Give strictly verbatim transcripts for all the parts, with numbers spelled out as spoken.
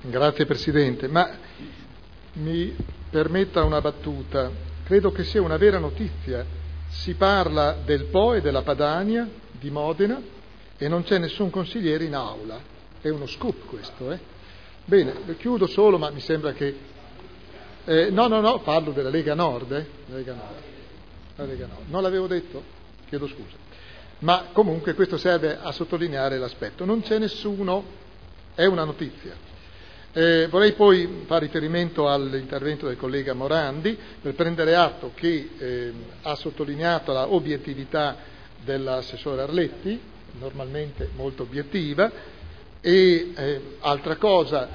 Grazie Presidente, ma mi permetta una battuta. Credo che sia una vera notizia. Si parla del Po e della Padania di Modena e non c'è nessun consigliere in aula. È uno scoop questo, eh? Bene, chiudo solo, ma mi sembra che... Eh, no, no, no, parlo della Lega Nord, eh? La Lega Nord. La Lega Nord. Non l'avevo detto? Chiedo scusa. Ma comunque questo serve a sottolineare l'aspetto. Non c'è nessuno, è una notizia. Eh, vorrei poi fare riferimento all'intervento del collega Morandi per prendere atto che eh, ha sottolineato la obiettività dell'assessore Arletti, normalmente molto obiettiva, e eh, altra cosa,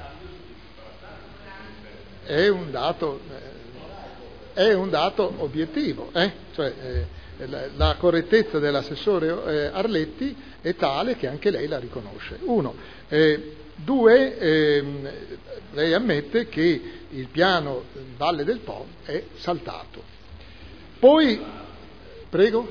è un dato, eh, è un dato obiettivo, eh? Cioè, eh, la, la correttezza dell'assessore eh, Arletti è tale che anche lei la riconosce. Uno. Eh, Due, ehm, lei ammette che il piano Valle del Po è saltato. Poi, prego?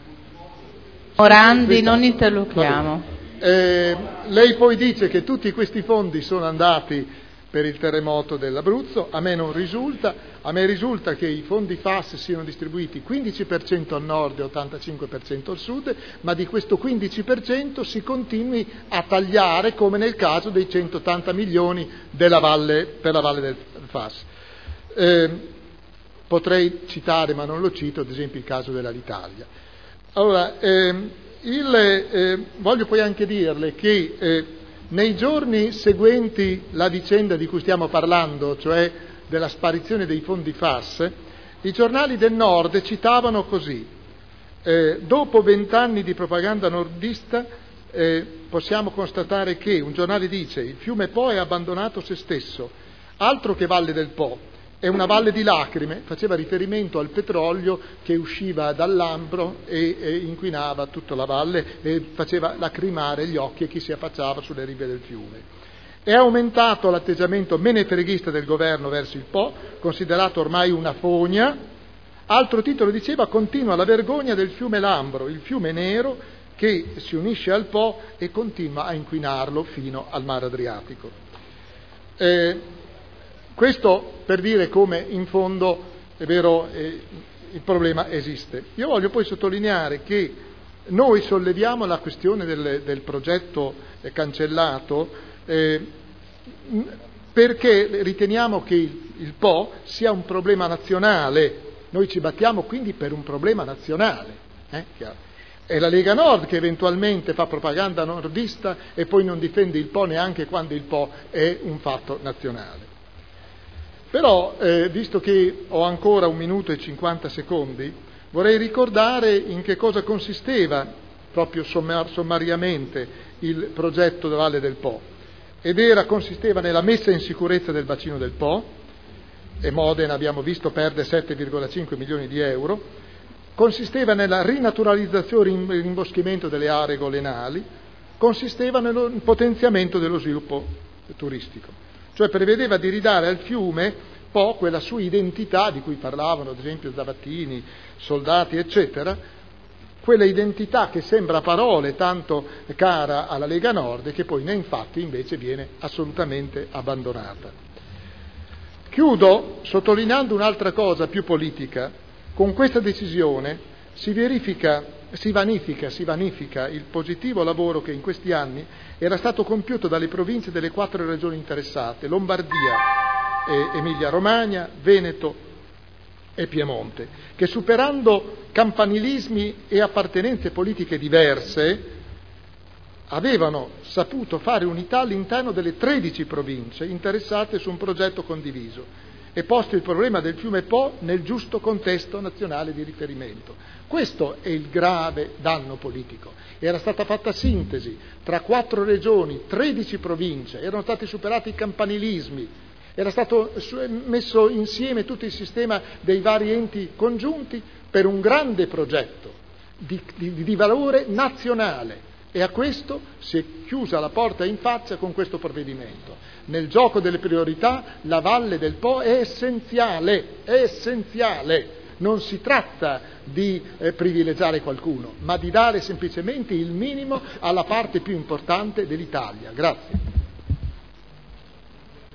Morandi, Questa, non interloquiamo. Eh, lei poi dice che tutti questi fondi sono andati per il terremoto dell'Abruzzo. A me non risulta. A me risulta che i fondi F A S siano distribuiti quindici per cento al nord e ottantacinque per cento al sud, ma di questo quindici per cento si continui a tagliare, come nel caso dei centottanta milioni della valle, per la valle del F A S. Eh, potrei citare, ma non lo cito, ad esempio il caso dell'Alitalia. Allora, ehm, il, eh, voglio poi anche dirle che eh, nei giorni seguenti la vicenda di cui stiamo parlando, cioè della sparizione dei fondi F A S, i giornali del Nord citavano così: eh, dopo vent'anni di propaganda nordista eh, possiamo constatare che, un giornale dice, il fiume Po è abbandonato se stesso, altro che Valle del Po, è una valle di lacrime, faceva riferimento al petrolio che usciva dal Lambro e, e inquinava tutta la valle e faceva lacrimare gli occhi a chi si affacciava sulle rive del fiume. È aumentato l'atteggiamento menefreghista del governo verso il Po, considerato ormai una fogna. Altro titolo diceva: continua la vergogna del fiume Lambro, il fiume nero che si unisce al Po e continua a inquinarlo fino al mare Adriatico. Eh, questo per dire come in fondo è vero, eh, il problema esiste. Io voglio poi sottolineare che noi solleviamo la questione del, del progetto eh, cancellato Eh, perché riteniamo che il, il Po sia un problema nazionale. Noi ci battiamo quindi per un problema nazionale. Eh? È la Lega Nord che eventualmente fa propaganda nordista e poi non difende il Po neanche quando il Po è un fatto nazionale. Però, eh, visto che ho ancora un minuto e cinquanta secondi, vorrei ricordare in che cosa consisteva, proprio sommar- sommariamente, il progetto della Valle del Po. Ed era, consisteva nella messa in sicurezza del bacino del Po, e Modena, abbiamo visto, perde sette virgola cinque milioni di euro, consisteva nella rinaturalizzazione e rimboschimento delle aree golenali, consisteva nel potenziamento dello sviluppo turistico, cioè prevedeva di ridare al fiume Po quella sua identità di cui parlavano ad esempio Zavattini, Soldati eccetera, quella identità che sembra a parole tanto cara alla Lega Nord e che poi nei fatti invece viene assolutamente abbandonata. Chiudo sottolineando un'altra cosa più politica. Con questa decisione si verifica, si vanifica, si vanifica il positivo lavoro che in questi anni era stato compiuto dalle province delle quattro regioni interessate, Lombardia, eh, Emilia-Romagna, Veneto e Piemonte, che superando campanilismi e appartenenze politiche diverse avevano saputo fare unità all'interno delle tredici province interessate su un progetto condiviso e posto il problema del fiume Po nel giusto contesto nazionale di riferimento. Questo è il grave danno politico. Era stata fatta sintesi tra quattro regioni, tredici province, erano stati superati i campanilismi, era stato messo insieme tutto il sistema dei vari enti congiunti per un grande progetto di, di, di valore nazionale, e a questo si è chiusa la porta in faccia con questo provvedimento. Nel gioco delle priorità la Valle del Po è essenziale, è essenziale. Non si tratta di eh, privilegiare qualcuno, ma di dare semplicemente il minimo alla parte più importante dell'Italia. Grazie.